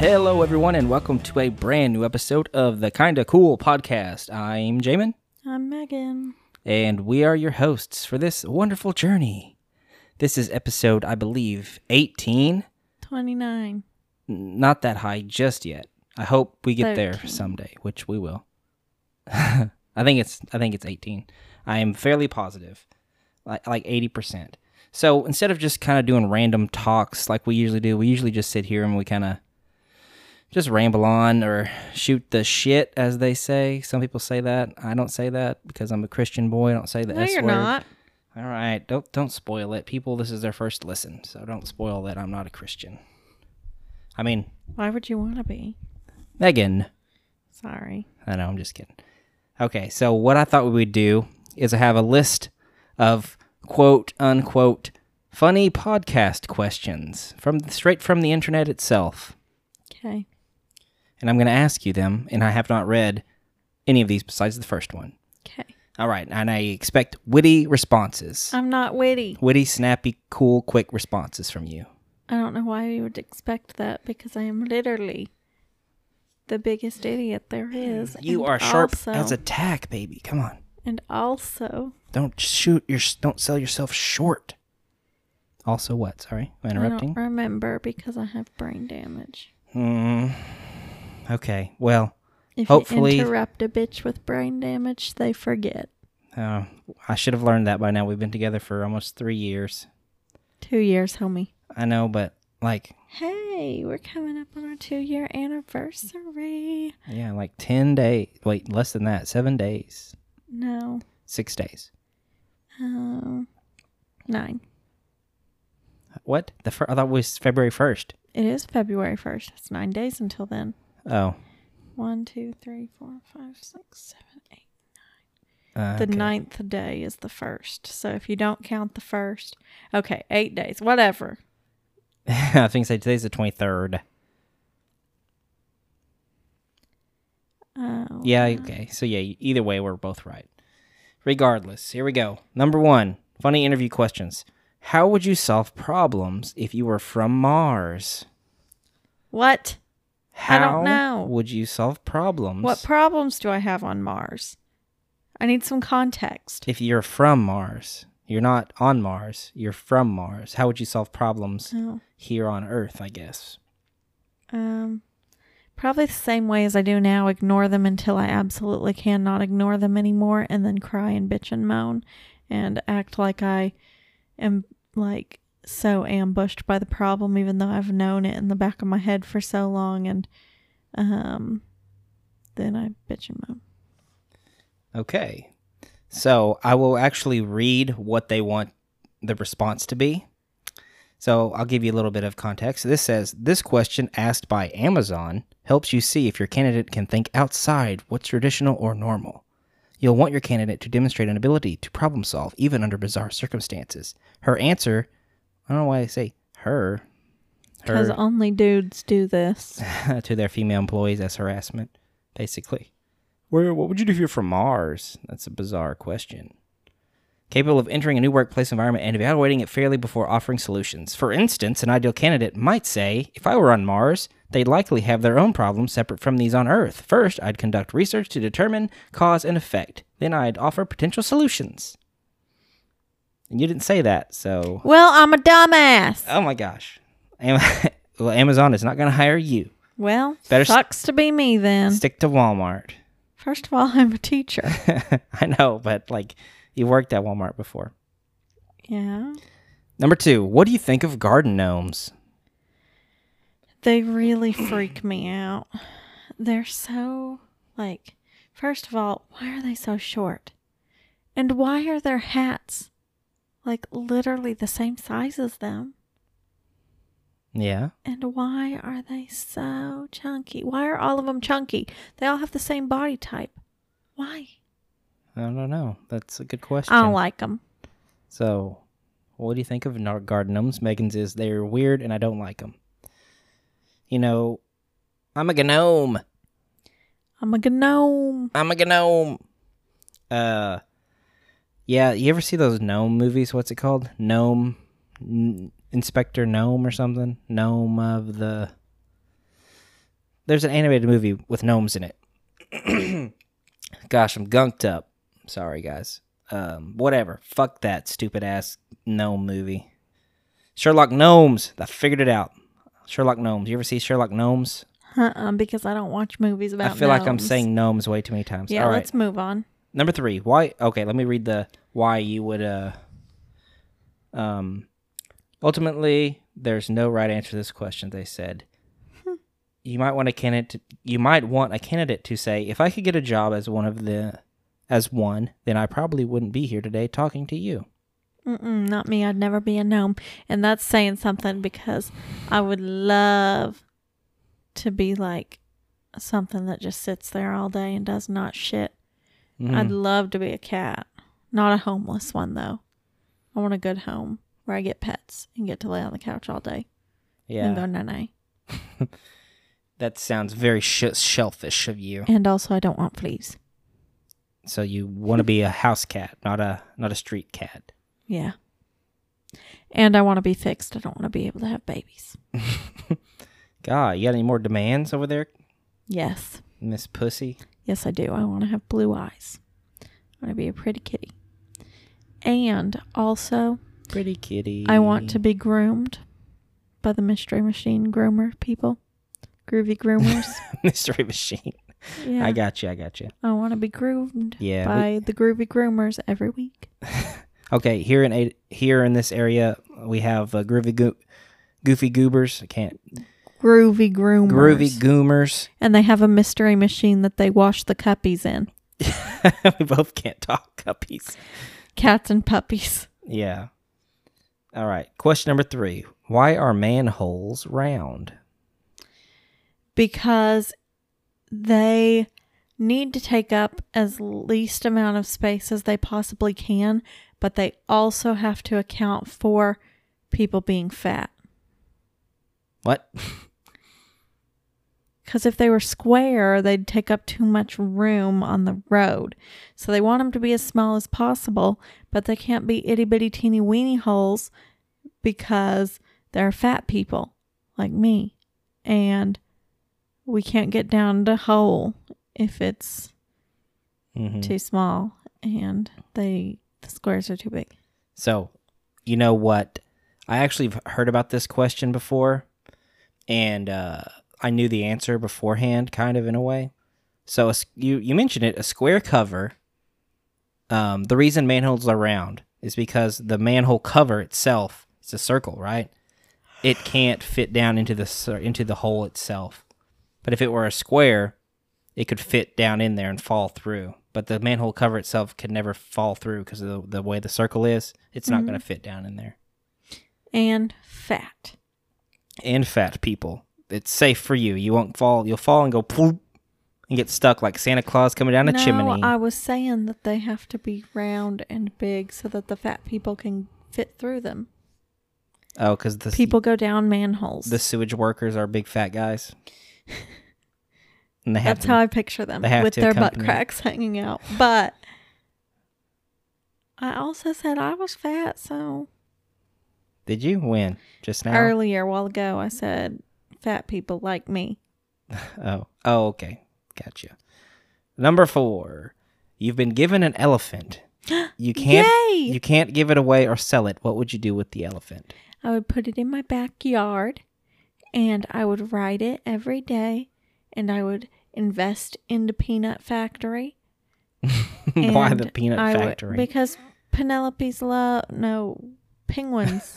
Hello, everyone, and welcome to a brand new episode of the Kinda Cool podcast. I'm Jamin. I'm Megan. And we are your hosts for this wonderful journey. This is episode, I believe, 18. 29. Not that high just yet. I hope we get 13. there someday, which we will. I think it's 18. I am fairly positive, like 80%. So instead of just kind of doing random talks like we usually do, we usually just sit here and we kind of just ramble on or shoot the shit, as they say. Some people say that. I don't say that because I'm a Christian boy. I don't say the S word. No, you're not. All right, don't spoil it. People, this is their first listen, so don't spoil that I'm not a Christian. I mean... Why would you want to be? Megan. Sorry. I know, I'm just kidding. Okay, so what I thought we would do is I have a list of quote-unquote funny podcast questions straight from the internet itself. Okay. And I'm going to ask you them, and I have not read any of these besides the first one. Okay. All right, and I expect witty responses. I'm not witty. Witty, snappy, cool, quick responses from you. I don't know why you would expect that because I am literally the biggest idiot there is. You are sharp as a tack, baby. Come on. And also... Don't sell yourself short. Also what? Sorry, am I interrupting? I don't remember because I have brain damage. Okay, well, If hopefully... you interrupt a bitch with brain damage, they forget. I should have learned that by now. We've been together for almost 3 years. 2 years, homie. I know, but like... Hey, we're coming up on our 2-year anniversary. Yeah, like 10 days. Wait, less than that. 7 days. No. 6 days. 9. What? I thought it was February 1st. It is February 1st. It's 9 days until then. Oh. 1, 2, 3, 4, 5, 6, 7, 8. Okay. The 9th day is the 1st. So if you don't count the 1st, okay, 8 days, whatever. I think today's the 23rd. Oh. Yeah, okay. So yeah, either way, we're both right. Regardless, here we go. Number 1, funny interview questions. How would you solve problems if you were from Mars? What? I don't know. How would you solve problems? What problems do I have on Mars? I need some context. If you're from Mars, you're not on Mars, you're from Mars. How would you solve problems here on Earth, I guess? Probably the same way as I do now. Ignore them until I absolutely cannot ignore them anymore, and then cry and bitch and moan and act like I am like so ambushed by the problem, even though I've known it in the back of my head for so long, and then I bitch and moan. Okay. So I will actually read what they want the response to be. So I'll give you a little bit of context. This says, this question asked by Amazon helps you see if your candidate can think outside what's traditional or normal. You'll want your candidate to demonstrate an ability to problem solve, even under bizarre circumstances. Her answer, I don't know why I say her. Because only dudes do this. To their female employees as harassment, basically. What would you do if you're from Mars? That's a bizarre question. Capable of entering a new workplace environment and evaluating it fairly before offering solutions. For instance, an ideal candidate might say, if I were on Mars, they'd likely have their own problems separate from these on Earth. First, I'd conduct research to determine cause and effect. Then I'd offer potential solutions. And you didn't say that, so... Well, I'm a dumbass. Oh my gosh. Well, Amazon is not going to hire you. Well, Better sucks to be me then. Stick to Walmart. First of all, I'm a teacher. I know, but like... You worked at Walmart before. Yeah. Number 2, what do you think of garden gnomes? They really freak me out. They're so, like, first of all, why are they so short? And why are their hats, like, literally the same size as them? Yeah. And why are they so chunky? Why are all of them chunky? They all have the same body type. Why? I don't know. That's a good question. I don't like them. So, what do you think of garden gnomes? Megan's is they're weird and I don't like them. You know, I'm a gnome. I'm a gnome. I'm a gnome. Yeah, you ever see those gnome movies? What's it called? Inspector Gnome or something? Gnome of the... there's an animated movie with gnomes in it. Gosh, I'm gunked up. Sorry, guys. Whatever. Fuck that stupid ass gnome movie. Sherlock Gnomes. I figured it out. Sherlock Gnomes. You ever see Sherlock Gnomes? Because I don't watch movies about I feel like I'm gnomes. saying gnomes way too many times. Yeah, All right. let's move on. Number 3. Why? Okay, let me read the why you would. Ultimately, there's no right answer to this question. They said you might want a candidate. You might want a candidate to say, if I could get a job as one, then I probably wouldn't be here today talking to you. Not me. I'd never be a gnome, and that's saying something because I would love to be like something that just sits there all day and does not shit. Mm-hmm. I'd love to be a cat. Not a homeless one, though. I want a good home where I get pets and get to lay on the couch all day and go Yeah, nay-nay. that sounds very shellfish of you. And also, I don't want fleas. So you want to be a house cat, not a street cat. Yeah. And I want to be fixed. I don't want to be able to have babies. God, you got any more demands over there, Yes. Miss Pussy? Yes, I do. I want to have blue eyes. I want to be a pretty kitty. And also, Pretty kitty. I want to be groomed by the Mystery Machine groomer people. Groovy groomers. Mystery Machine. Yeah. I got you. I want to be groomed Yeah, by the groovy groomers every week. Okay, here in this area, we have Goofy Goobers. I can't. Groovy groomers. Groovy Goomers. And they have a mystery machine that they wash the cuppies in. We both can't talk puppies. Cats and puppies. Yeah. All right. Question number 3. Why are manholes round? Because they need to take up as least amount of space as they possibly can, but they also have to account for people being fat. What? Because if they were square, they'd take up too much room on the road. So they want them to be as small as possible, but they can't be itty bitty teeny weeny holes because they're fat people like me. And we can't get down to hole if it's too small and the squares are too big. So, you know what? I actually have heard about this question before, and I knew the answer beforehand, kind of in a way. So you mentioned it, a square cover. The reason manholes are round is because the manhole cover itself, it's a circle, right? It can't fit down into the hole itself. But if it were a square, it could fit down in there and fall through. But the manhole cover itself could never fall through because of the way the circle is. It's not going to fit down in there. And fat. And fat people. It's safe for you. You won't fall. You'll fall and go poof and get stuck like Santa Claus coming down a chimney. No, I was saying that they have to be round and big so that the fat people can fit through them. Oh, because the People go down manholes. the sewage workers are big fat guys. And they have That's how I picture them, they have with to their butt accompany- cracks hanging out. But I also said I was fat, so Did you win just now? earlier, a while ago, I said fat people like me. Oh, okay. Gotcha. Number 4. You've been given an elephant. You can't Yay! you can't give it away or sell it. What would you do with the elephant? I would put it in my backyard, and I would ride it every day, and I would invest in the peanut factory. Why And the peanut I would- factory? because Penelope's penguins.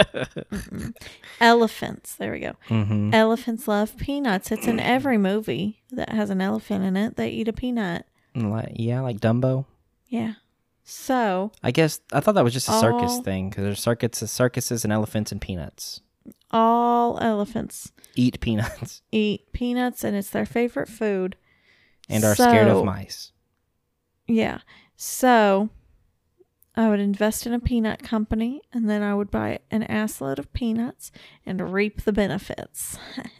Elephants. There we go. Mm-hmm. Elephants love peanuts. It's in every movie that has an elephant in it. They eat a peanut. Like Dumbo. Yeah. So I guess I thought that was just a circus All- thing because there's circuses and elephants and peanuts. all elephants Eat peanuts eat peanuts, and it's their favorite food. and are scared of So- mice. Yeah. So I would invest in a peanut company, and then I would buy an assload of peanuts and reap the benefits.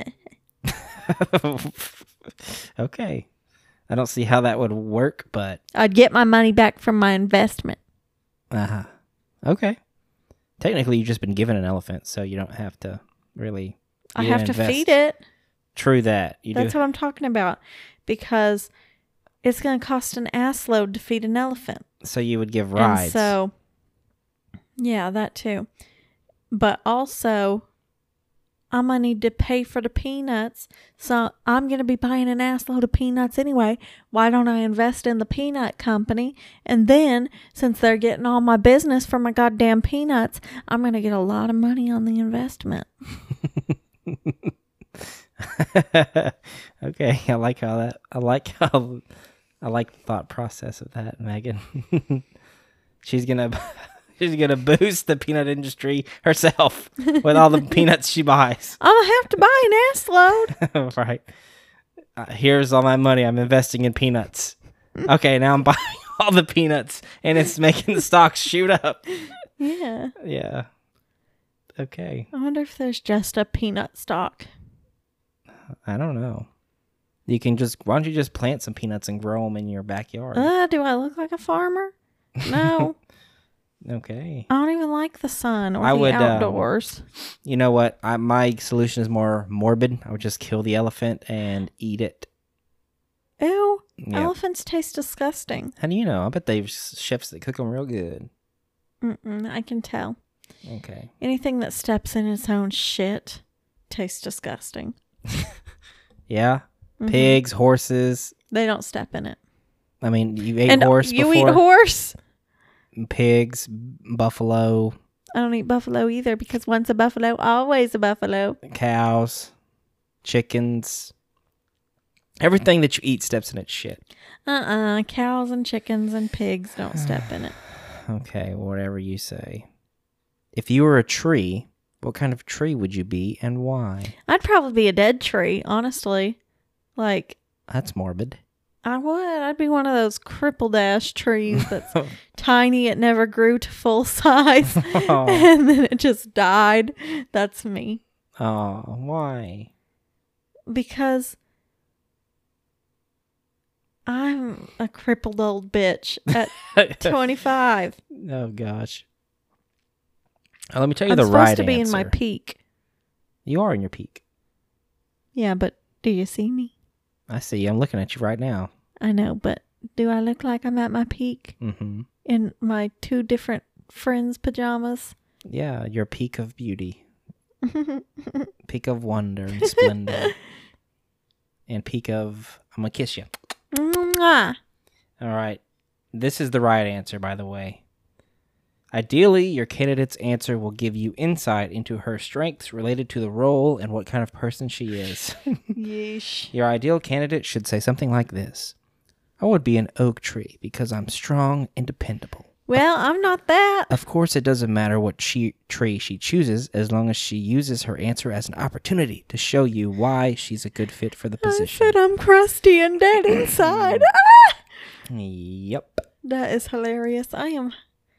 Okay. I don't see how that would work, but I'd get my money back from my investment. Okay. Technically, you've just been given an elephant, so you don't have to really. I you have didn't to invest. feed it. True that. You That's do. what I'm talking about. Because it's going to cost an ass load to feed an elephant. So you would give rides. And so, yeah, that too. But also, I'm going to need to pay for the peanuts. So I'm going to be buying an ass load of peanuts anyway. Why don't I invest in the peanut company? And then, since they're getting all my business from my goddamn peanuts, I'm going to get a lot of money on the investment. Okay, I like the thought process of that, Megan. She's gonna boost the peanut industry herself with all the peanuts she buys. I'll have to buy an ass load. Right. Here's all my money. I'm investing in peanuts. Okay, now I'm buying all the peanuts, and it's making the stocks shoot up. Yeah. Yeah. Okay. I wonder if there's just a peanut stock. I don't know. Why don't you just plant some peanuts and grow them in your backyard? Do I look like a farmer? No. Okay. I don't even like the sun or I the would, outdoors. You know what? My solution is more morbid. I would just kill the elephant and eat it. Ew. Yeah. Elephants taste disgusting. How do you know? I bet they've chefs that cook them real good. I can tell. Okay. Anything that steps in its own shit tastes disgusting. Yeah? Pigs, horses. They don't step in it. I mean, you ate horse you before? eat horse? Pigs, buffalo. I don't eat buffalo either because once a buffalo, always a buffalo. Cows, chickens. Everything that you eat steps in its shit. Cows and chickens and pigs don't step in it. Okay, whatever you say. If you were a tree, what kind of tree would you be and why? I'd probably be a dead tree, honestly. Like, That's morbid. I would. I'd be one of those crippled ass trees that's tiny. It never grew to full size. Oh. And then it just died. That's me. Oh, why? Because I'm a crippled old bitch at 25. Oh, gosh. Let me tell you I'm the supposed right to be answer. in my peak. You are in your peak. Yeah, but do you see me? I see you. I'm looking at you right now. I know, but do I look like I'm at my peak Mm-hmm. in my two different friends' pajamas? Yeah, your peak of beauty. Peak of wonder and splendor. And peak of, I'm going to kiss you. Mwah. All right. This is the right answer, by the way. Ideally, your candidate's answer will give you insight into her strengths related to the role and what kind of person she is. Yeesh. Your ideal candidate should say something like this. I would be an oak tree because I'm strong and dependable. Well, I'm not that. Of course, it doesn't matter what tree she chooses as long as she uses her answer as an opportunity to show you why she's a good fit for the I position. said I'm crusty and dead inside. Yep. That is hilarious. I am.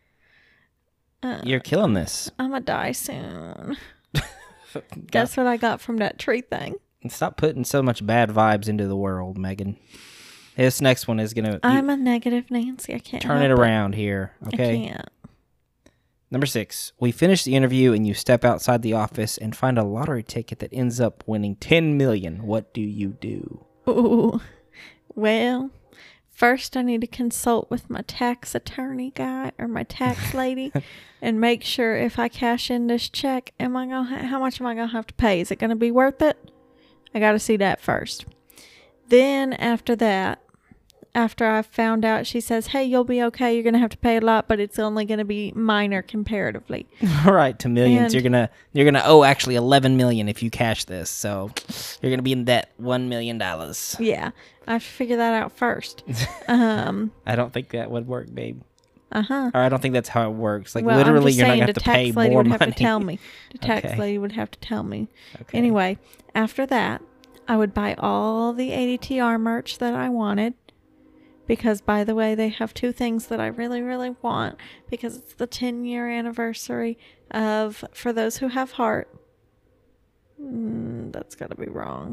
You're killing this. I'm gonna die soon. That's what I got from that tree thing. Stop putting so much bad vibes into the world, Megan. This next one is going to... I'm a negative Nancy. I can't turn it help around here, okay? I can't. Number 6. We finish the interview and you step outside the office and find a lottery ticket that ends up winning $10 million. What do you do? Ooh. Well, first I need to consult with my tax attorney guy or my tax lady and make sure if I cash in this check, how much am I going to have to pay? Is it going to be worth it? I got to see that first. Then after that, after I've found out, she says, hey, you'll be okay. You're going to have to pay a lot, but it's only going to be minor comparatively. All right, to millions. And- You're gonna owe actually $11 million if you cash this. So you're gonna be in debt $1 million. Yeah, I have to figure that out first. I don't think that would work, babe. Uh-huh. Or I don't think that's how it works. Like Well, literally, I'm just you're not saying gonna have to pay the tax lady more would money. have to tell me. The tax Okay. lady would have to tell me. Okay. Anyway, after that, I would buy all the ADTR merch that I wanted. Because, by the way, they have two things that I really, really want. Because it's the 10-year anniversary of For Those Who Have Heart. That's got to be wrong.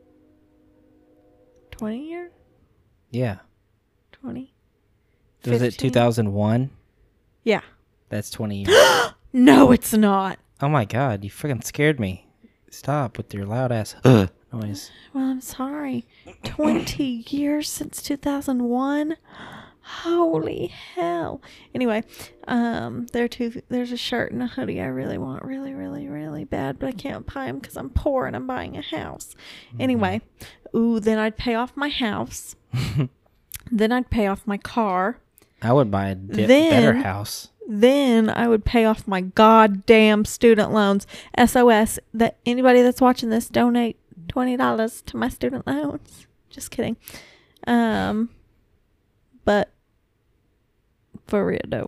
20 year? Yeah. 20? Was it 15? 2001? Yeah. That's 20 years. No, it's not. Oh my God, you freaking scared me. Stop with your loud ass noise. Well, I'm sorry. 20 years since 2001? Holy hell. Anyway, there's a shirt and a hoodie I really want really, really, really bad, but I can't buy them because I'm poor and I'm buying a house. Anyway, then I'd pay off my house. Then I'd pay off my car. I would buy a better house. Then I would pay off my goddamn student loans. SOS, that anybody that's watching this, donate $20 to my student loans. Just kidding. But for real though.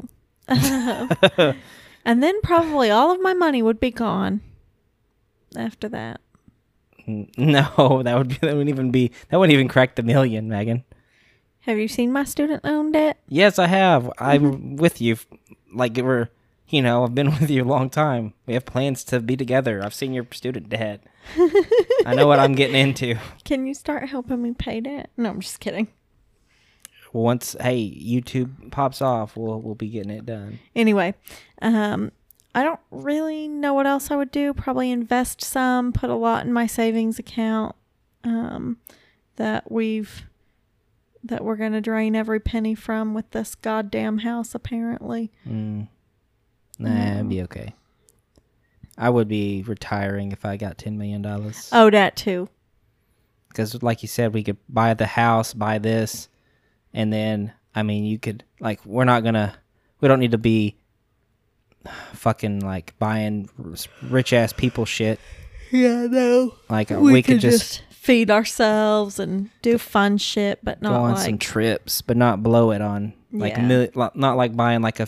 And then probably all of my money would be gone after that. No, that wouldn't even crack the million, Megan. Have you seen my student loan debt? Yes, I have. I'm with you. Like, I've been with you a long time. We have plans to be together. I've seen your student debt. I know what I'm getting into. Can you start helping me pay debt? No, I'm just kidding. Once, YouTube pops off, we'll be getting it done. Anyway, I don't really know what else I would do. Probably invest some, put a lot in my savings account, that we're going to drain every penny from with this goddamn house, apparently. Nah, it'd be okay. I would be retiring if I got $10 million. Oh, that too. Because like you said, we could buy the house, buy this, and then, you could, we don't need to be fucking, buying rich-ass people shit. Yeah, no. We could just feed ourselves and do fun shit, but not go on some trips, but not blow it on not like buying a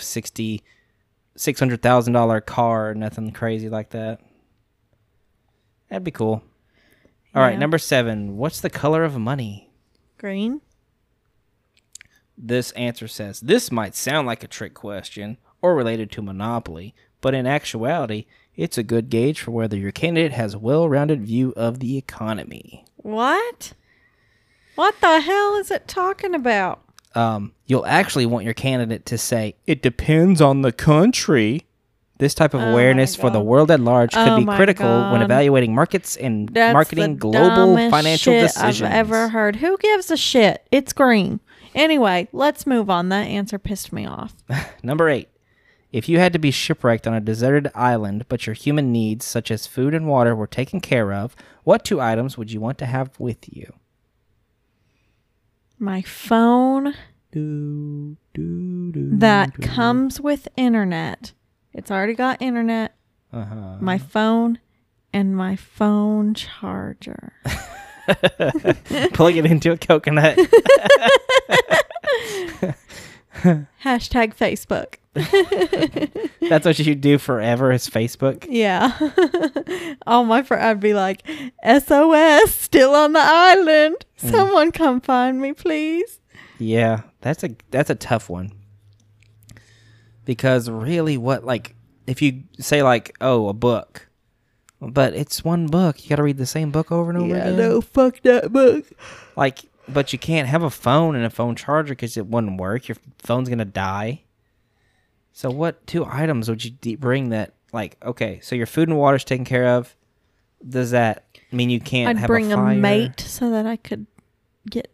$600,000 car or nothing crazy like that. That'd be cool. All right, number 7. What's the color of money? Green. This answer says, this might sound like a trick question or related to Monopoly, but in actuality, it's a good gauge for whether your candidate has a well-rounded view of the economy. What? What the hell is it talking about? You'll actually want your candidate to say, it depends on the country. This type of awareness for the world at large could be critical when evaluating markets and marketing global financial decisions. I've ever heard. Who gives a shit? It's green. Anyway, let's move on. That answer pissed me off. Number 8. If you had to be shipwrecked on a deserted island, but your human needs, such as food and water, were taken care of, what 2 items would you want to have with you? My phone that comes with internet. It's already got internet. My phone and my phone charger. Plug it into a coconut. Hashtag Facebook. That's what you do forever is Facebook? Yeah. All my friends, I'd be like, SOS, still on the island. Someone come find me, please. Yeah, that's a tough one. Because really if you say a book, but it's one book. You got to read the same book over and over again. Yeah, no, fuck that book. But you can't have a phone and a phone charger because it wouldn't work. Your phone's going to die. So what 2 items would you bring that, okay, so your food and water's taken care of. Does that mean you can't have a fire? I'd bring a mate so that I could get...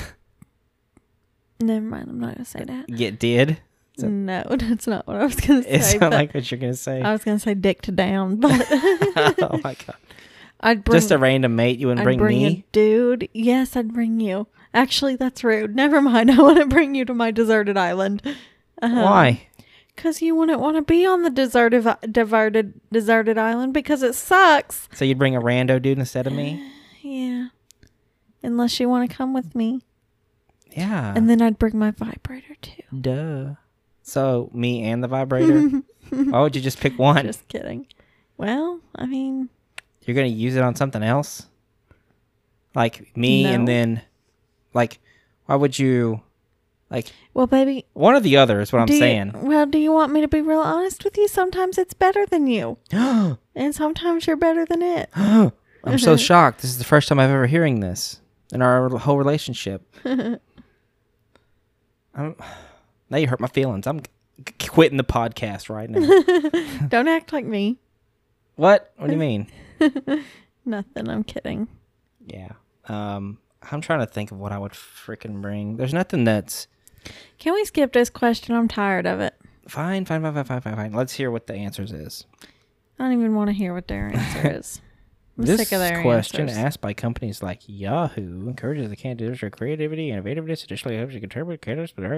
Never mind, I'm not going to say that. Get dead? No, that's not what I was going to say. It sounds like what you're going to say. I was going to say dick to down, but... Oh, my God. I'd bring... Just a random mate? You wouldn't bring me? I'd bring a dude. Yes, I'd bring you. Actually, that's rude. Never mind. I want to bring you to my deserted island. Why? Because you wouldn't want to be on the deserted island because it sucks. So you'd bring a rando dude instead of me? Yeah. Unless you want to come with me. Yeah. And then I'd bring my vibrator too. Duh. So me and the vibrator? Why would you just pick one? Just kidding. Well, You're going to use it on something else? Like me and then... why would you... well, baby... One or the other is what I'm saying. Do you want me to be real honest with you? Sometimes it's better than you. And sometimes you're better than it. I'm so shocked. This is the first time I've ever hearing this in our whole relationship. Now you hurt my feelings. I'm quitting the podcast right now. Don't act like me. What? What do you mean? Nothing. I'm kidding. Yeah. I'm trying to think of what I would freaking bring. There's nothing that's Can we skip this question? I'm tired of it. fine. Let's hear what the answers is. I don't even want to hear what their answer is. I'm This sick of their question answers. asked by companies like Yahoo encourages the candidates for creativity and innovativeness. Additionally, helps you contribute candidates, but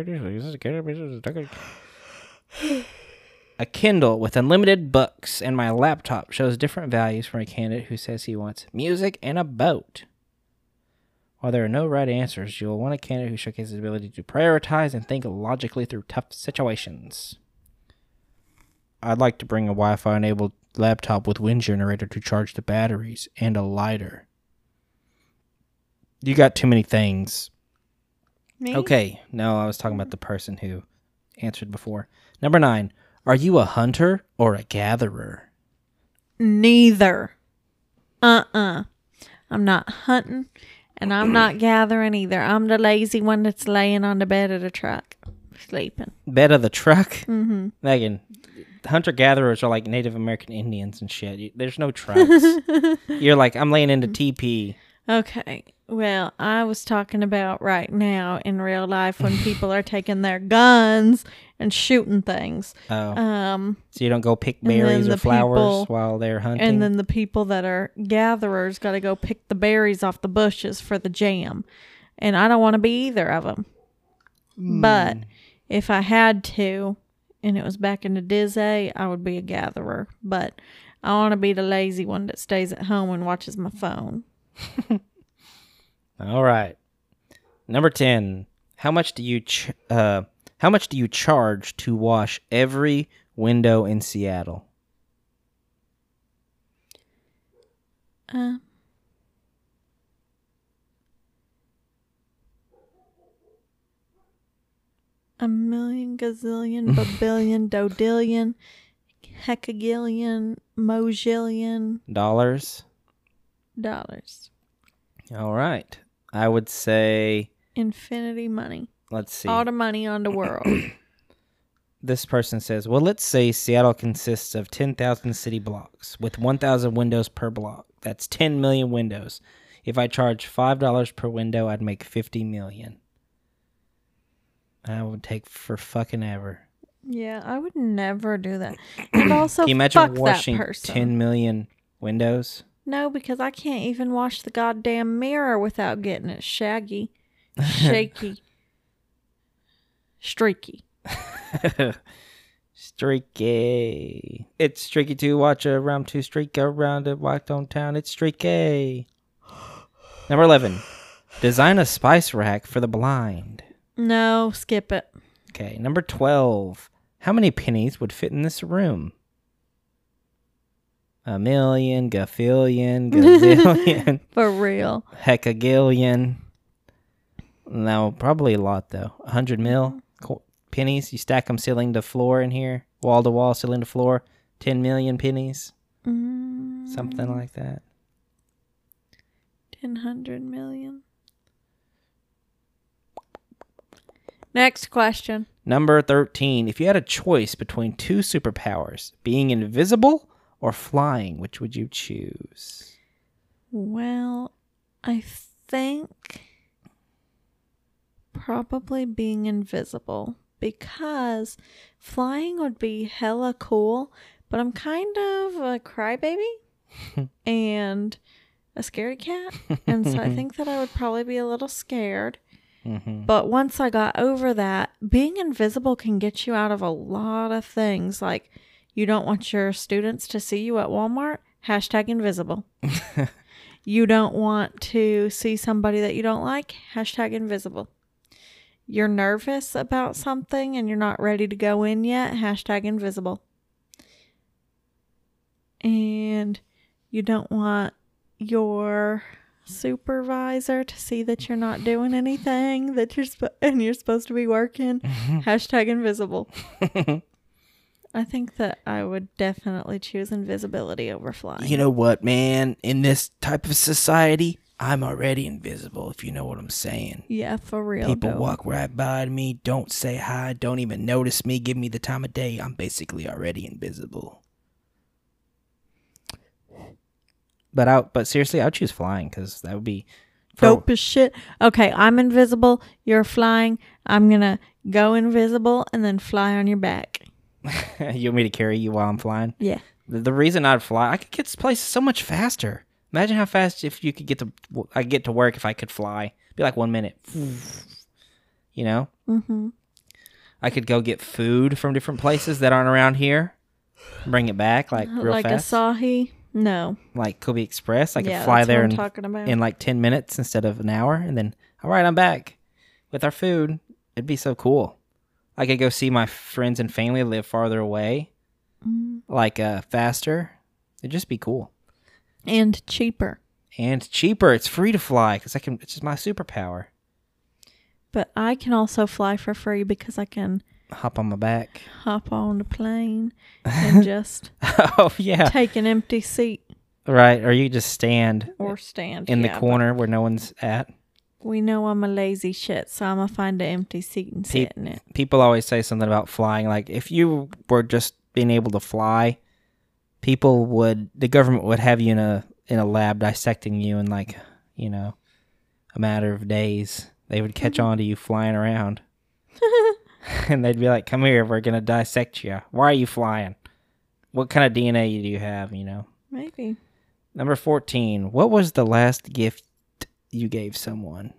a Kindle with unlimited books and my laptop shows different values for a candidate who says he wants music and a boat. While there are no right answers, you'll want a candidate who showcases his ability to prioritize and think logically through tough situations. I'd like to bring a Wi-Fi enabled laptop with wind generator to charge the batteries and a lighter. You got too many things. Me? Okay, no, I was talking about the person who answered before. Number 9. Are you a hunter or a gatherer? Neither. I'm not hunting, and I'm not gathering either. I'm the lazy one that's laying on the bed of the truck, sleeping. Bed of the truck? Mm-hmm. Megan, hunter-gatherers are like Native American Indians and shit. There's no trucks. You're like, I'm laying into TP. Okay. Well, I was talking about right now in real life when people are taking their guns and shooting things. Oh. So you don't go pick and then berries or the flowers people- while they're hunting? And then the people that are gatherers got to go pick the berries off the bushes for the jam. And I don't want to be either of them. But if I had to, and it was back in the Disney, I would be a gatherer. But I want to be the lazy one that stays at home and watches my phone. All right. Number 10. How much do you charge to wash every window in Seattle? A million, gazillion, babillion, dodillion, hecagillion, mojillion Dollars? dollars. All right. I would say, Infinity money. let's see. All the money on the world. This person says, well, let's say Seattle consists of 10,000 city blocks with 1,000 windows per block. That's 10 million windows. If I charge $5 per window, I'd make 50 million. That would take for fucking ever. Yeah, I would never do that. And also, Can you imagine fuck washing that person. 10 million windows? No, because I can't even wash the goddamn mirror without getting it shaggy, shaky, streaky. Streaky. It's streaky to watch around to streak around a walk downtown. It's streaky. Number 11. Design a spice rack for the blind. No, skip it. Okay. Number 12. How many pennies would fit in this room? A million, gafillion, gazillion, For real. heckagillion. No, probably a lot though. 100 mil pennies. You stack them ceiling to floor in here, wall to wall, ceiling to floor. 10 million pennies, something like that. 100 million. Next question. Number 13. If you had a choice between two superpowers, being invisible or flying, which would you choose? Well, I think probably being invisible, because flying would be hella cool, but I'm kind of a crybaby and a scaredy cat, and so I think that I would probably be a little scared. But once I got over that, being invisible can get you out of a lot of things. Like, you don't want your students to see you at Walmart? Hashtag invisible. You don't want to see somebody that you don't like? Hashtag invisible. You're nervous about something and you're not ready to go in yet? Hashtag invisible. And you don't want your supervisor to see that you're not doing anything, that you're supposed to be working. Hashtag invisible. I think that I would definitely choose invisibility over flying. You know what, man? In this type of society, I'm already invisible, if you know what I'm saying. Yeah, for real. People though. walk right by me, don't say hi, don't even notice me, give me the time of day. I'm basically already invisible. But seriously, I would choose flying because that would be Dope as shit. Okay, I'm invisible. You're flying. I'm going to go invisible and then fly on your back. You want me to carry you while I'm flying? Yeah. The reason I'd fly, I could get to places so much faster. Imagine how fast if you could I get to work if I could fly. It'd be like 1 minute. You know? Mm-hmm. I could go get food from different places that aren't around here. Bring it back real fast. Like Asahi? No. Like Kobe Express. I could Yeah, fly that's there what I'm talking about. in like 10 minutes instead of an hour. And then, all right, I'm back with our food. It'd be so cool. I could go see my friends and family live farther away. Like faster. It'd just be cool. And cheaper. And cheaper. It's free to fly because it's just my superpower. But I can also fly for free because I can Hop on my back. hop on the plane and just Oh, yeah. take an empty seat Right. Or you just stand or stand in the Yeah, corner where no one's at. but we know I'm a lazy shit, so I'm going to find an empty seat and sit in it. People always say something about flying. Like, if you were just being able to fly, the government would have you in a lab dissecting you in like, a matter of days. They would catch on to you flying around. And they'd be like, come here, we're going to dissect you. Why are you flying? What kind of DNA do you have, Maybe. Number 14. What was the last gift you gave someone?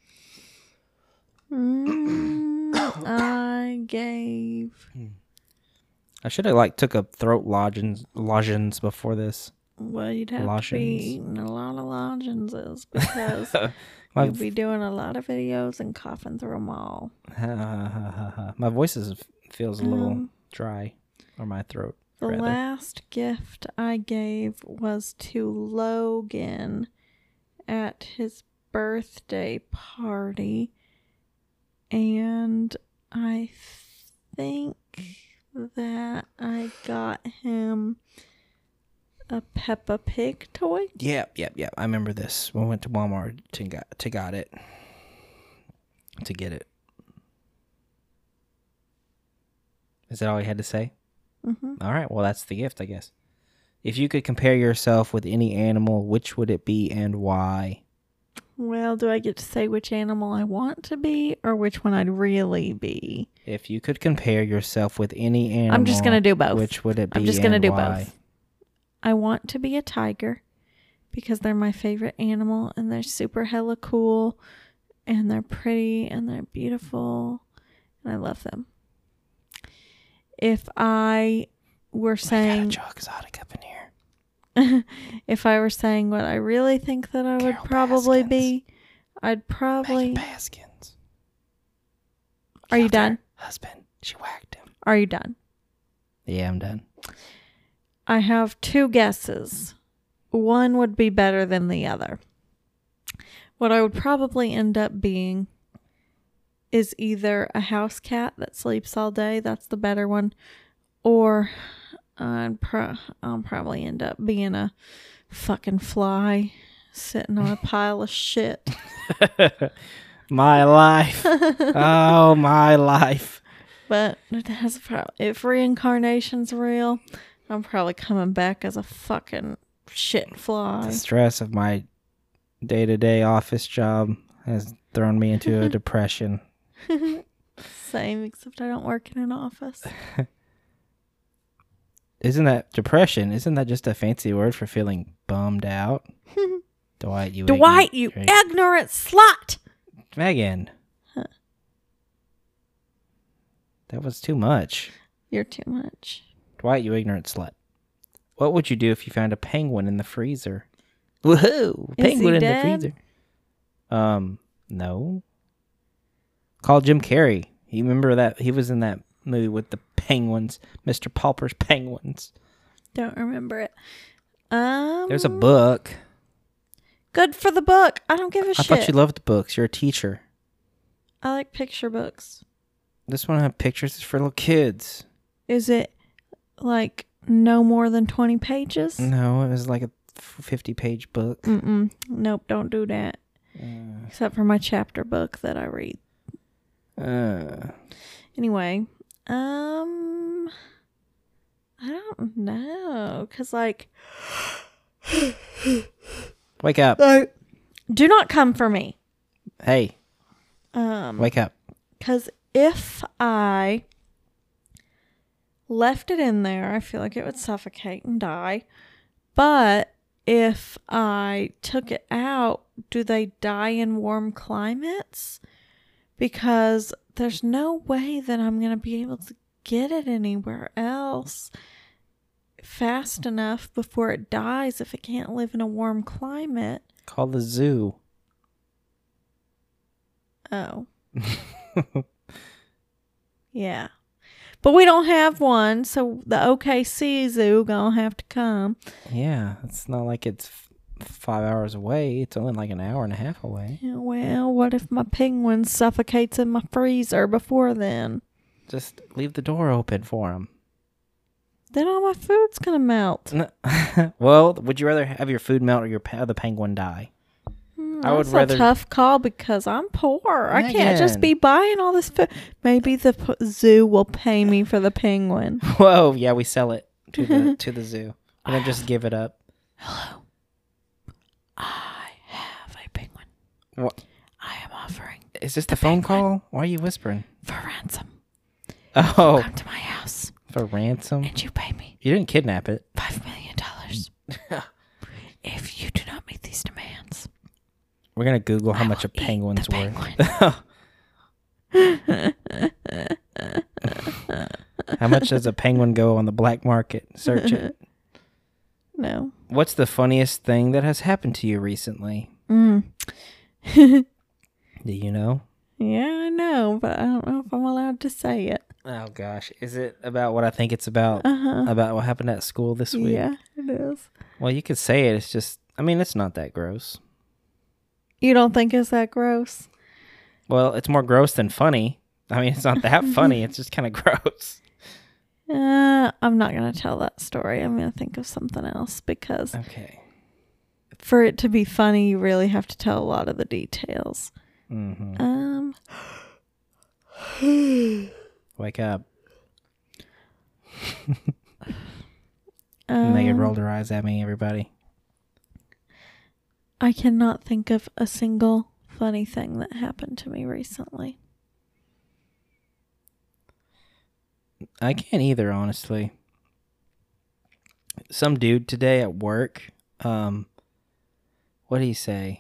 I gave... I should have took a throat lozenge before this. Well, you'd have to Lotions. be eating a lot of lozenges because you'll be doing a lot of videos and coughing through them all. My voice feels a little dry, or my throat. The rather. last gift I gave was to Logan at his birthday party, and I think that I got him a Peppa Pig toy. Yep. I remember this. We went to Walmart to get it. Is that all you had to say? Mm-hmm. All right. Well, that's the gift, I guess. If you could compare yourself with any animal, which would it be and why? Well, do I get to say which animal I want to be or which one I'd really be? If you could compare yourself with any animal, I'm just going to do both. Which would it be? I'm just going to do why? both. I want to be a tiger because they're my favorite animal and they're super hella cool and they're pretty and they're beautiful and I love them. If I were saying... Joe Exotic up in here. If I were saying what I really think that I would Carol probably Baskins. be, I'd probably... Megan Baskins. Are you Killed her done? husband. She whacked him. Are you done? Yeah, I'm done. I have two guesses. One would be better than the other. What I would probably end up being is either a house cat that sleeps all day, that's the better one, or I'll probably end up being a fucking fly sitting on a pile of shit. My life. Oh, my life. But if reincarnation's real, I'm probably coming back as a fucking shit fly. The stress of my day-to-day office job has thrown me into a depression. Same, except I don't work in an office. Isn't that depression? Isn't that just a fancy word for feeling bummed out? Dwight, you ignorant slut! Megan. Huh. That was too much. You're too much. Dwight, you ignorant slut. What would you do if you found a penguin in the freezer? Woohoo! Penguin in the freezer. No. Call Jim Carrey. You remember that? He was in that movie with the penguins. Mr. Pauper's Penguins. Don't remember it. There's a book. Good for the book. I don't give a I shit. thought you loved books. You're a teacher. I like picture books. This one have pictures. It's for little kids. Is it like no more than 20 pages? No, it was like a 50-page book. Nope, don't do that. Except for my chapter book that I read. Anyway, I don't know, cause like Wake up. Do not come for me. Hey. Wake up. Because if I left it in there, I feel like it would suffocate and die. But if I took it out, do they die in warm climates? Because there's no way that I'm going to be able to get it anywhere else fast enough before it dies if it can't live in a warm climate. Call the zoo. Oh. Yeah. But we don't have one, so the OKC Zoo gonna have to come. Yeah, it's not like it's 5 hours away. It's only like an hour and a half away. Yeah, well, what if my penguin suffocates in my freezer before then? Just leave the door open for him. Then all my food's gonna melt. Well, would you rather have your food melt or the penguin die? I would rather. That's a tough call because I'm poor. I can't just be buying all this food. Maybe the zoo will pay me for the penguin. Whoa, yeah, we sell it to the zoo. We don't just give it up. Hello. I have a penguin. What? I am offering. Is this the phone call? Why are you whispering? For ransom. Oh. Come to my house. For ransom? And you pay me. You didn't kidnap it. $5 million. If you do not meet these demands. We're going to Google how much a penguin's worth. How much does a penguin go on the black market? Search it. No. What's the funniest thing that has happened to you recently? Do you know? Yeah, I know, but I don't know if I'm allowed to say it. Oh, gosh. Is it about what I think it's about? About what happened at school this week? Yeah, it is. Well, you could say it. It's just, I mean, it's not that gross. You don't think it's that gross? Well, it's more gross than funny. I mean, it's not that funny. It's just kind of gross. I'm not going to tell that story. I'm going to think of something else because for it to be funny, you really have to tell a lot of the details. Mm-hmm. Wake up. Megan rolled her eyes at me, everybody. I cannot think of a single funny thing that happened to me recently. I can't either, honestly. Some dude today at work, what did he say?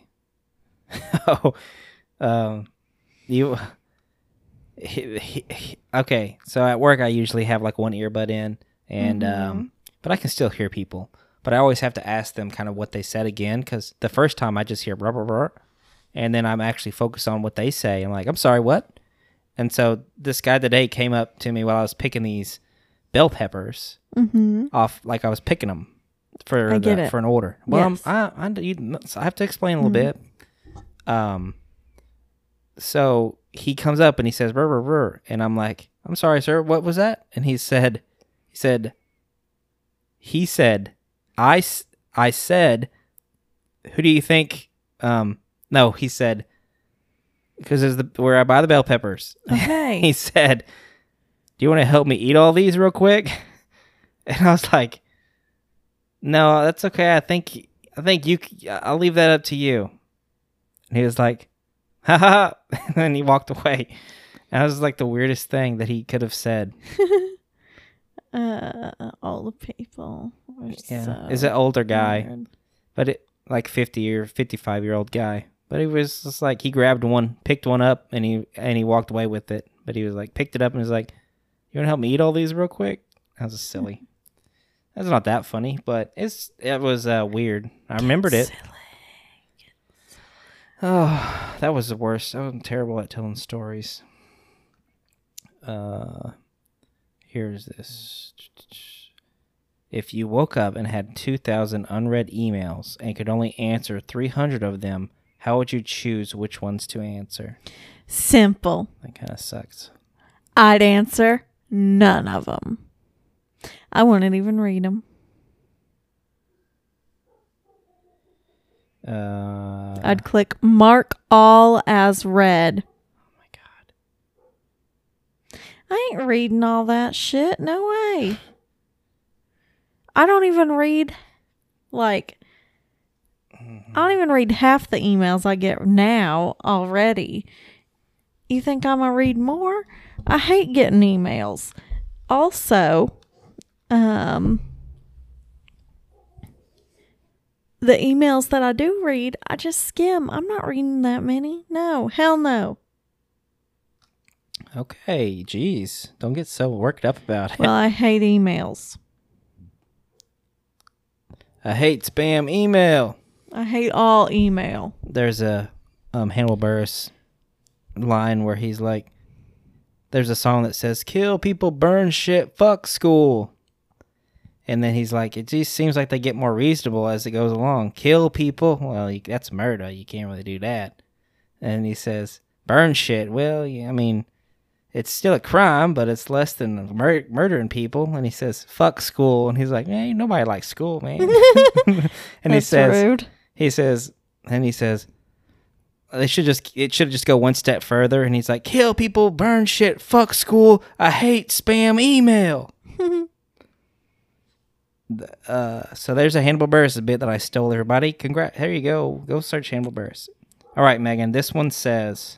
Okay, so at work I usually have like one earbud in, and but I can still hear people. But I always have to ask them kind of what they said again, because the first time I just hear blah, blah, blah, and then I'm actually focused on what they say. I'm like, I'm sorry, what? And so this guy today came up to me while I was picking these bell peppers off, like I was picking them for an order. Well, yes. I have to explain a little bit. So he comes up and he says, brr, brr, brr, and I'm like, I'm sorry, sir, what was that? And he said, I said, who do you think? No, he said, because there's where I buy the bell peppers. Okay. He said, do you want to help me eat all these real quick? And I was like, no, that's okay. I think I'll leave that up to you. And he was like, ha ha. And then he walked away. And that was like the weirdest thing that he could have said. All the people are so it's an older guy, weird. but it like 50 or 55-year-old guy. But he was just like, he grabbed one, picked one up, and he walked away with it. But he was like, picked it up and was like, you want to help me eat all these real quick? That was silly. That's not that funny, but it was weird. I remembered it. Silly. Oh, that was the worst. I'm terrible at telling stories. Here's this. If you woke up and had 2,000 unread emails and could only answer 300 of them, how would you choose which ones to answer? Simple. That kind of sucks. I'd answer none of them. I wouldn't even read them. I'd click mark all as read. Oh my God. I ain't reading all that shit. No way. I don't even read like I don't even read half the emails I get now already. You think I'm going to read more? I hate getting emails. Also, the emails that I do read, I just skim. I'm not reading that many. No, hell no. Okay, geez. Don't get so worked up about it. Well, I hate emails. I hate spam email. I hate all email. There's a Hannibal Buress line where he's like, there's a song that says, kill people, burn shit, fuck school. And then he's like, it just seems like they get more reasonable as it goes along. Kill people? Well, that's murder. You can't really do that. And he says, burn shit. Well, yeah, I mean, it's still a crime, but it's less than murdering people. And he says, fuck school. And he's like, hey, nobody likes school, man. And That's rude. He says, it should just go one step further. And he's like, kill people, burn shit, fuck school. I hate spam email. So there's a Hannibal Buress bit that I stole, everybody. Congrats. Here you go. Go search Hannibal Buress. All right, Megan. This one says,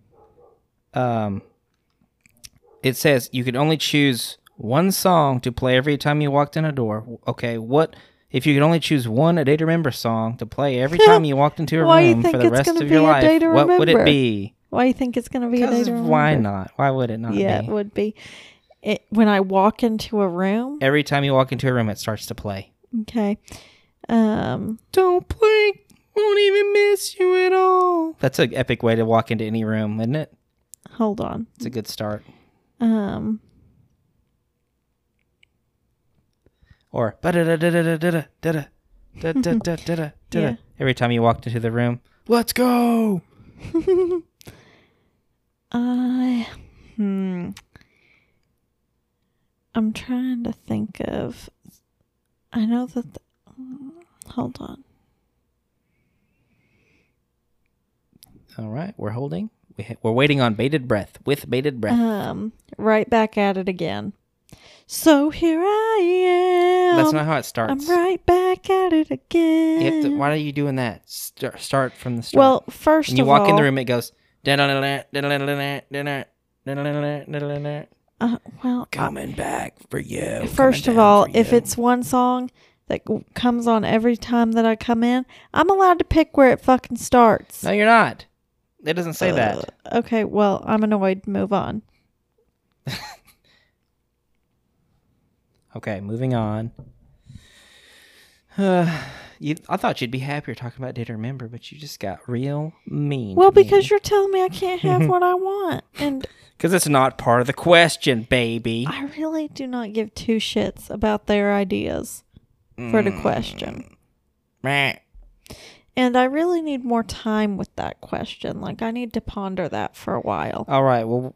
it says you could only choose one song to play every time you walked in a door. Okay, what if you could only choose one A Day to Remember song to play every time you walked into a room for the rest of your life? What would it be? Why do you think it's going to be A Day to Remember? Why not? Why would it not be? Yeah, it would be. When I walk into a room. Every time you walk into a room, it starts to play. Okay. Don't blink, won't even miss you at all. That's an epic way to walk into any room, isn't it? Hold on. It's a good start. Or every time you walked into the room, let's go. I'm trying to think of. I know that. Hold on. All right, we're holding. We're waiting on bated breath. With bated breath. Right back at it again. So here I am. That's not how it starts. I'm right back at it again. Why are you doing that? Start from the start. Well, first when you of walk all, in the room, it goes. Coming back for you. First of all, if it's one song that comes on every time that I come in, I'm allowed to pick where it fucking starts. No, you're not. It doesn't say that. Okay, well, I'm annoyed. Move on. Okay, moving on. I thought you'd be happier talking about Day to Remember, but you just got real mean. Well, because you're telling me I can't have what I want. And because it's not part of the question, baby. I really do not give two shits about their ideas for the question. And I really need more time with that question. Like, I need to ponder that for a while. All right, we'll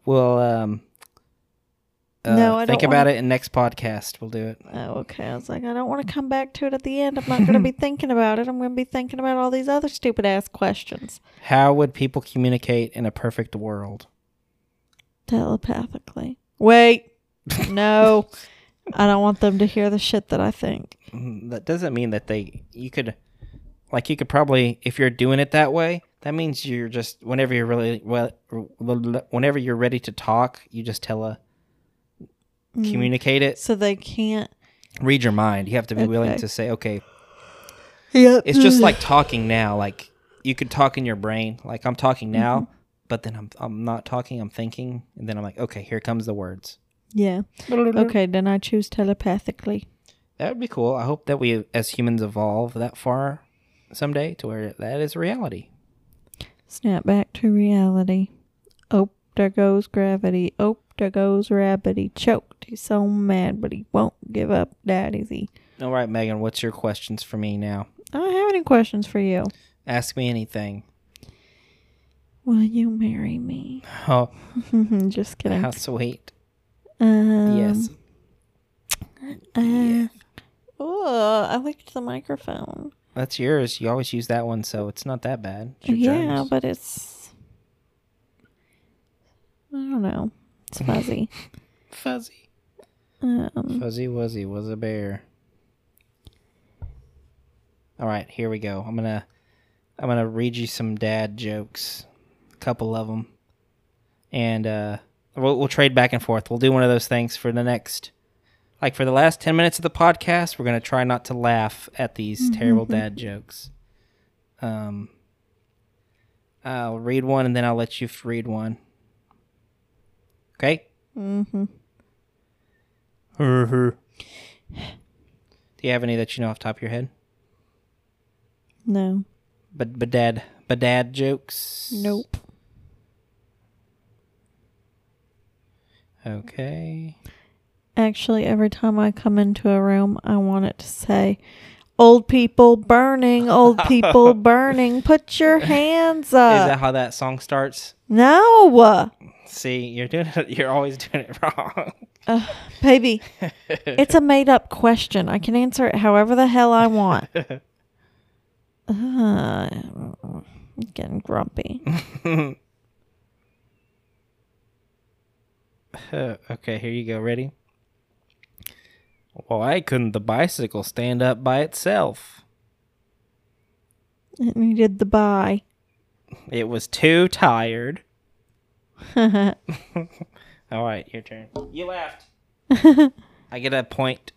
no, I think don't about it in next podcast. We'll do it. Oh, okay. I was like, I don't want to come back to it at the end. I'm not going to be thinking about it. I'm going to be thinking about all these other stupid ass questions. How would people communicate in a perfect world? Telepathically. Wait. No. I don't want them to hear the shit that I think. That doesn't mean that you could probably, if you're doing it that way, that means you're just, whenever you're ready to talk, you just communicate it. So they can't read your mind. You have to be willing to say, okay. Yep. It's just like talking now. Like, you could talk in your brain. Like, I'm talking now, but then I'm not talking, I'm thinking. And then I'm like, okay, here comes the words. Yeah. Okay, then I choose telepathically. That would be cool. I hope that we, as humans, evolve that far someday to where that is reality. Snap back to reality. Oh, there goes gravity. Oh, there goes rabbit. Choked. He's so mad, but he won't give up, Daddy. All right, Megan, what's your questions for me now? I don't have any questions for you. Ask me anything. Will you marry me? Oh. Just kidding. How sweet. Yes. Yeah. Oh, I licked the microphone. That's yours. You always use that one, so it's not that bad. Yeah, germs. but it's... I don't know. It's fuzzy. Fuzzy. Fuzzy Wuzzy was a bear. All right, here we go. I'm going to I'm going to read you some dad jokes. A couple of them. And we'll trade back and forth. We'll do one of those things for the next... Like, for the last 10 minutes of the podcast, we're going to try not to laugh at these terrible dad jokes. I'll read one, and then I'll let you read one. Okay? Mm-hmm. Do you have any that you know off the top of your head? No. But dad jokes? Nope. Okay. Actually, every time I come into a room, I want it to say, "Old people burning, old people burning, put your hands up." Is that how that song starts? No. See, you're always doing it wrong. Baby, it's a made-up question. I can answer it however the hell I want. I'm getting grumpy. Okay, here you go. Ready? Why couldn't the bicycle stand up by itself? It needed the buy. It was too tired. All right, your turn. You laughed. I get a point.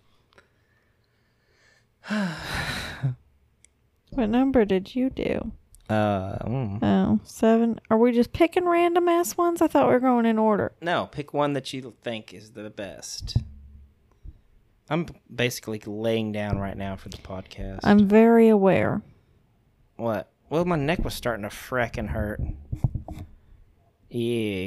What number did you do? 7. Are we just picking random ass ones? I thought we were going in order. No, pick one that you think is the best. I'm basically laying down right now for the podcast. I'm very aware. What? Well, my neck was starting to frackin' hurt. Yeah.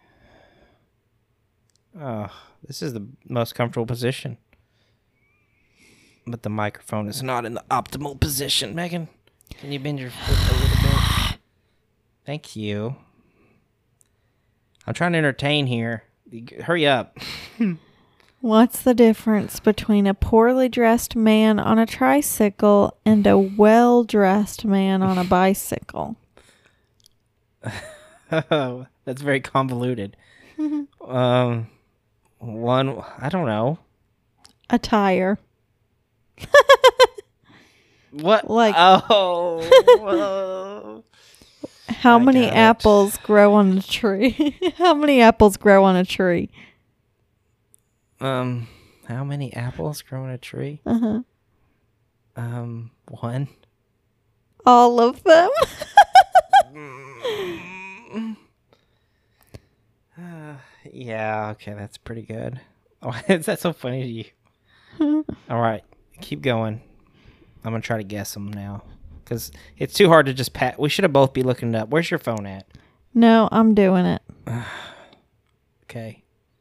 Oh, this is the most comfortable position. But the microphone is not in the optimal position. Megan, can you bend your foot a little bit? Thank you. I'm trying to entertain here. Hurry up. What's the difference between a poorly dressed man on a tricycle and a well-dressed man on a bicycle? That's very convoluted. One, I don't know. A tire. What? Like, oh. how I many got it. apples grow on a tree? How many apples grow on a tree? How many apples grow on a tree? Uh-huh. 1. All of them. Yeah, okay, that's pretty good. Why is that so funny to you? All right, keep going. I'm going to try to guess them now. Because it's too hard to just pat. We should have both be looking it up. Where's your phone at? No, I'm doing it. Okay.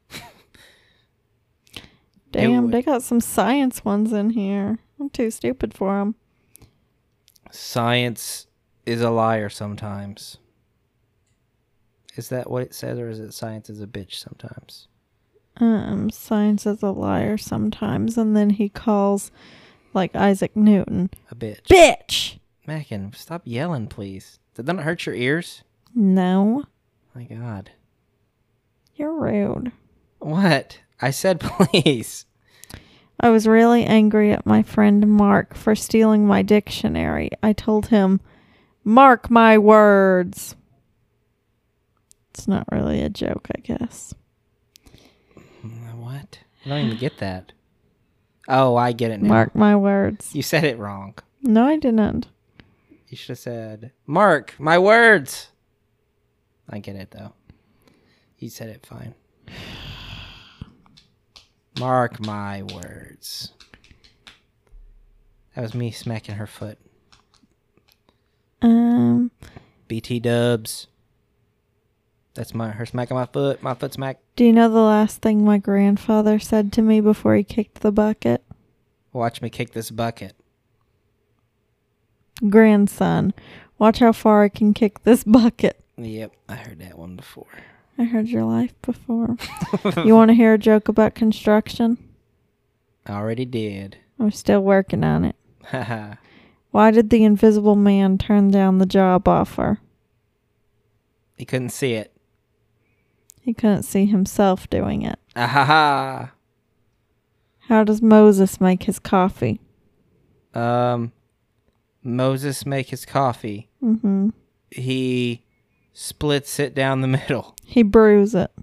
Damn, they got some science ones in here. I'm too stupid for them. Science is a liar sometimes. Is that what it says, or is it science is a bitch sometimes? Science is a liar sometimes, and then he calls, like, Isaac Newton, A bitch. bitch! Megan, stop yelling, please. Did that not hurt your ears? No, My God. you're rude. What? I said please. I was really angry at my friend Mark for stealing my dictionary. I told him, "Mark my words." It's not really a joke, I guess. What? I don't even get that. Oh, I get it now. Mark my words. You said it wrong. No, I didn't. You should have said, Mark, my words. I get it, though. You said it fine. Mark my words. That was me smacking her foot. BT dubs. That's her smacking my foot. My foot smack. Do you know the last thing my grandfather said to me before he kicked the bucket? Watch me kick this bucket. Grandson, watch how far I can kick this bucket. Yep, I heard that one before. I heard your life before. You want to hear a joke about construction? I already did. I'm still working on it. Haha. Why did the invisible man turn down the job offer? He couldn't see it. He couldn't see himself doing it. Ahaha. How does Moses make his coffee? Moses make his coffee. Mm-hmm. He splits it down the middle. He brews it.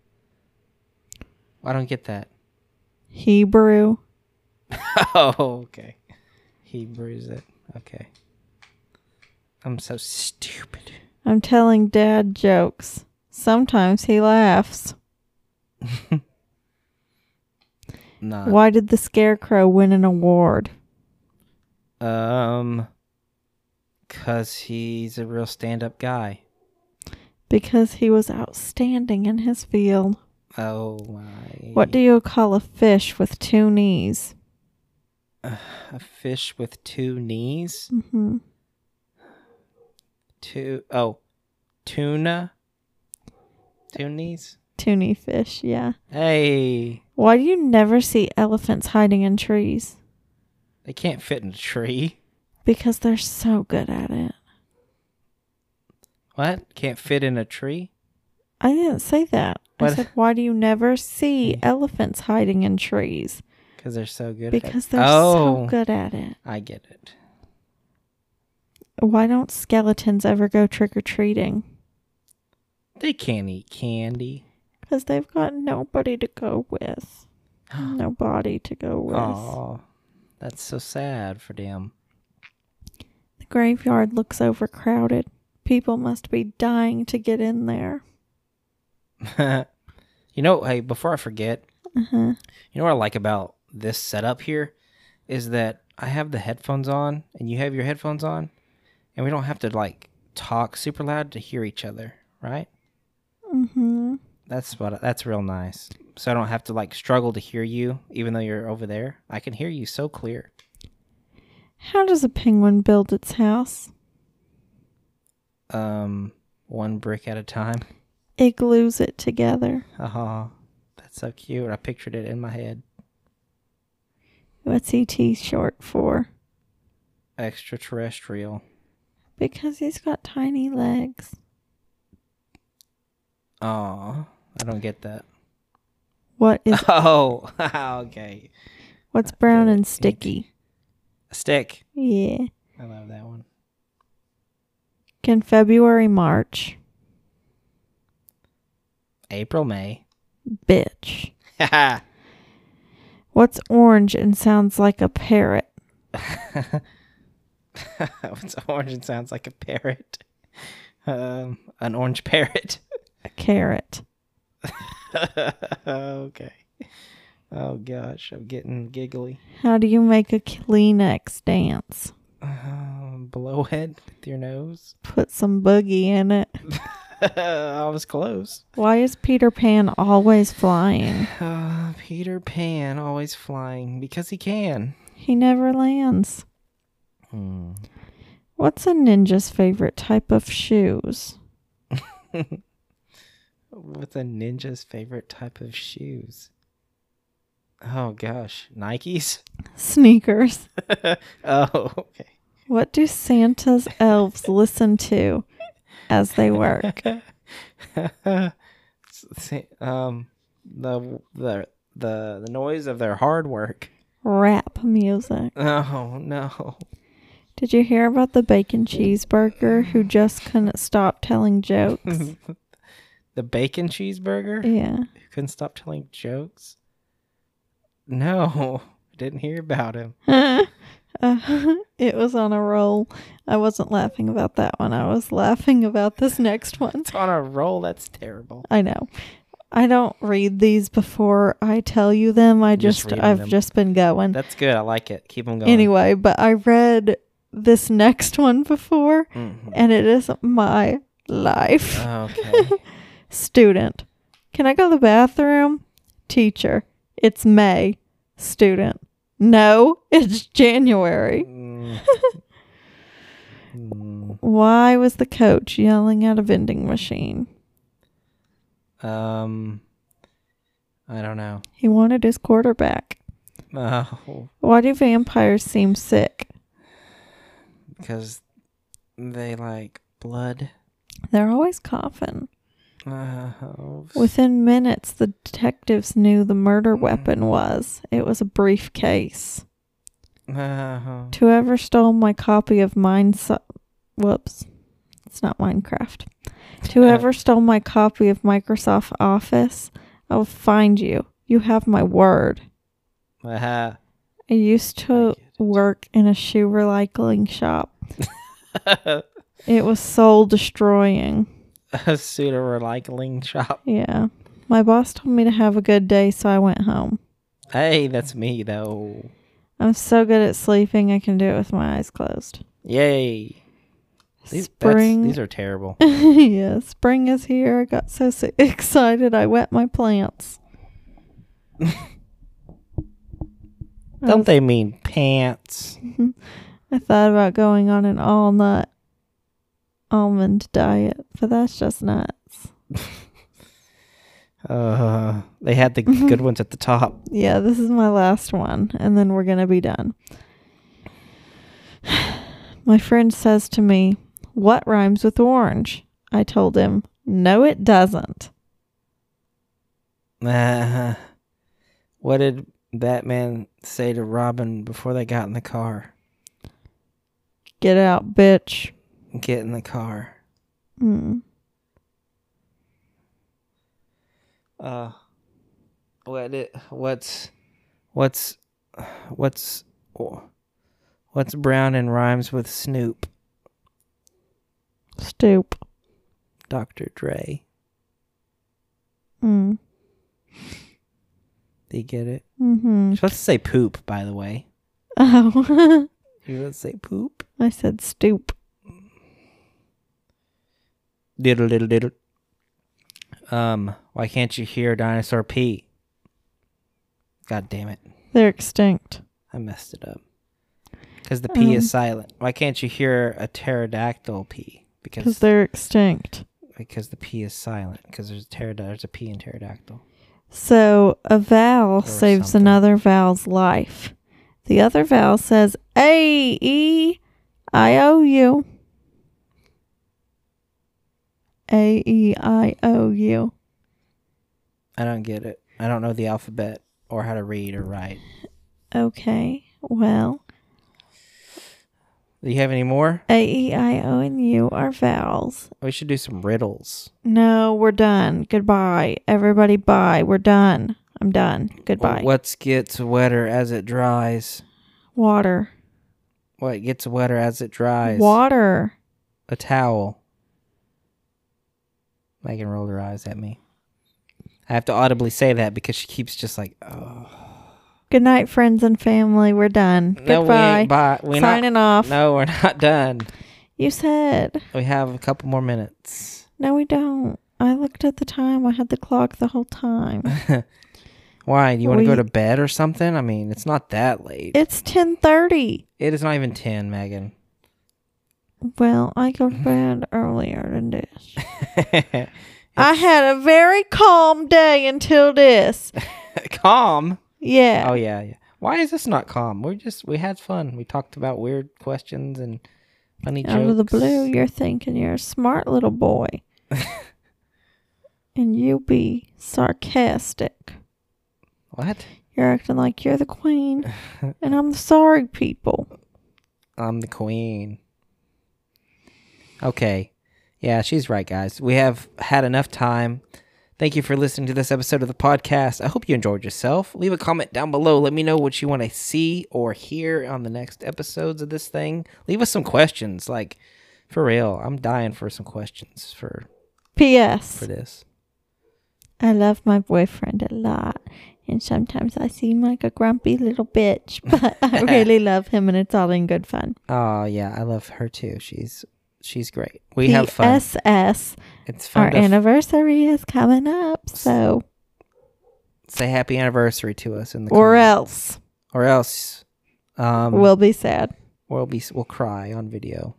I don't get that. Hebrew. Oh, okay. He brews it. Okay. I'm so stupid. I'm telling dad jokes. Sometimes he laughs. Nah. Why did the Scarecrow win an award? Because he's a real stand-up guy. Because he was outstanding in his field. Oh, my. What do you call a fish with 2 knees? A fish with 2 knees? Mm-hmm. Tuna? 2 knees? 2-knee fish, yeah. Hey. Why do you never see elephants hiding in trees? They can't fit in a tree. Because they're so good at it. What? Can't fit in a tree? I didn't say that. What? I said, why do you never see elephants hiding in trees? Because they're so good at it. Because they're so good at it. I get it. Why don't skeletons ever go trick-or-treating? They can't eat candy. Because they've got nobody to go with. Nobody to go with. Oh, that's so sad for them. The graveyard looks overcrowded. People must be dying to get in there. Hey, before I forget, Uh-huh. you know what I like about this setup here is that I have the headphones on and you have your headphones on, and we don't have to talk super loud to hear each other, right? Mm-hmm. That's real nice. So I don't have to struggle to hear you, even though you're over there. I can hear you so clear. How does a penguin build its house? 1 brick at a time. It glues it together. Oh, that's so cute. I pictured it in my head. What's ET short for? Extraterrestrial. Because he's got tiny legs. Oh, I don't get that. What is? Oh, okay. What's brown and sticky? A stick. Yeah. I love that one. Can February march? April, May. Bitch. What's orange and sounds like a parrot? What's orange and sounds like a parrot? An orange parrot. A carrot. Okay. Oh gosh, I'm getting giggly. How do you make a Kleenex dance? Blow it with your nose. Put some boogie in it. I was close. Why is Peter Pan always flying? Peter Pan always flying because he can. He never lands. What's a ninja's favorite type of shoes? What's a ninja's favorite type of shoes? Oh gosh, Nikes? Sneakers. Oh, okay. What do Santa's elves listen to as they work? The noise of their hard work. Rap music. Oh no. Did you hear about the bacon cheeseburger who just couldn't stop telling jokes? The bacon cheeseburger? Yeah. Who couldn't stop telling jokes? No, I didn't hear about him. It was on a roll. I wasn't laughing about that one. I was laughing about this next one. It's on a roll. That's terrible. I know. I don't read these before I tell you them. I've just been going. That's good. I like it. Keep them going. Anyway, but I read this next one before, and it is my life. Okay. Student. Can I go to the bathroom? Teacher. It's May. Student. No, it's January. Why was the coach yelling at a vending machine? I don't know. He wanted his quarterback. Oh. Why do vampires seem sick? Because they like blood. They're always coughing. Oh. Within minutes, the detectives knew the murder weapon was. It was a briefcase. Oh. Whoever stole my copy of Whoops. It's not Minecraft. To whoever stole my copy of Microsoft Office, I'll find you. You have my word. Uh-huh. I used to work in a shoe recycling shop. It was soul destroying. A pseudo recycling shop. Yeah. My boss told me to have a good day, so I went home. Hey, that's me, though. I'm so good at sleeping, I can do it with my eyes closed. Yay. Spring. These are terrible. Yeah, spring is here. I got so excited, I wet my plants. Don't they mean pants? I thought about going on an all-nut almond diet, but that's just nuts. They had the good ones at the top. Yeah, this is my last one, and then we're going to be done. My friend says to me, "What rhymes with orange?" I told him, "No, it doesn't." What did Batman say to Robin before they got in the car? Get out, bitch. Get in the car. What's brown and rhymes with Snoop? Stoop. Dr. Dre. Mm. Do you get it? Mm-hmm. You're supposed to say poop, by the way. Oh. You're supposed to say poop? I said stoop. Diddle diddle diddle. Why can't you hear a dinosaur pee? God damn it. They're extinct. I messed it up. Because the P is silent. Why can't you hear a pterodactyl pee? Because they're extinct. Because the P is silent. Because there's a P in pterodactyl. So a vowel saves something. another vowel's life. The other vowel says A-E-I-O-U. A-E-I-O-U. I don't get it. I don't know the alphabet or how to read or write. Okay, well. Do you have any more? A-E-I-O and U are vowels. We should do some riddles. No, we're done. Goodbye. Everybody bye. We're done. I'm done. Goodbye. What gets wetter as it dries? Water. What gets wetter as it dries? Water. A towel. Megan rolled her eyes at me. I have to audibly say that because she keeps just like, oh. Good night, friends and family. We're done. No, Goodbye. We're Signing off. No, we're not done. You said. We have a couple more minutes. No, we don't. I looked at the time. I had the clock the whole time. Why? Do you want to go to bed or something? I mean, it's not that late. It's 10:30. It is not even 10, Megan. Well, I go to bed earlier than this. I had a very calm day until this. Calm? Yeah. Oh, yeah. Why is this not calm? We had fun. We talked about weird questions and funny jokes. Out of the blue, you're thinking you're a smart little boy. And you be sarcastic. What? You're acting like you're the queen. And I'm the sorry people. I'm the queen. Okay. Yeah, she's right, guys. We have had enough time. Thank you for listening to this episode of the podcast. I hope you enjoyed yourself. Leave a comment down below. Let me know what you want to see or hear on the next episodes of this thing. Leave us some questions. Like, for real, I'm dying for some questions for P.S. for this. I love my boyfriend a lot. And sometimes I seem like a grumpy little bitch. But I really love him and it's all in good fun. Oh, yeah. I love her, too. She's great. We have fun. P.S. It's fun. Our anniversary is coming up, so say happy anniversary to us in the comments. Or else we'll be sad. We'll cry on video.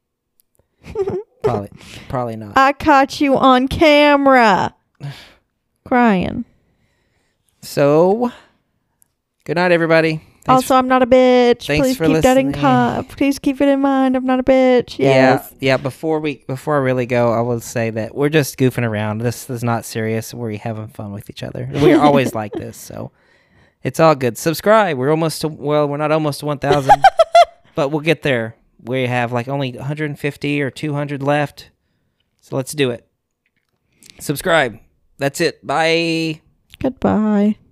Probably not. I caught you on camera crying. So, good night, everybody. Also, I'm not a bitch. Thanks Please keep that in please keep it in mind. I'm not a bitch. Yes. Yeah. Before I really go, I will say that we're just goofing around. This is not serious. We're having fun with each other. We're always like this, so it's all good. Subscribe. We're not almost to 1,000, but we'll get there. We have like only 150 or 200 left. So let's do it. Subscribe. That's it. Bye. Goodbye.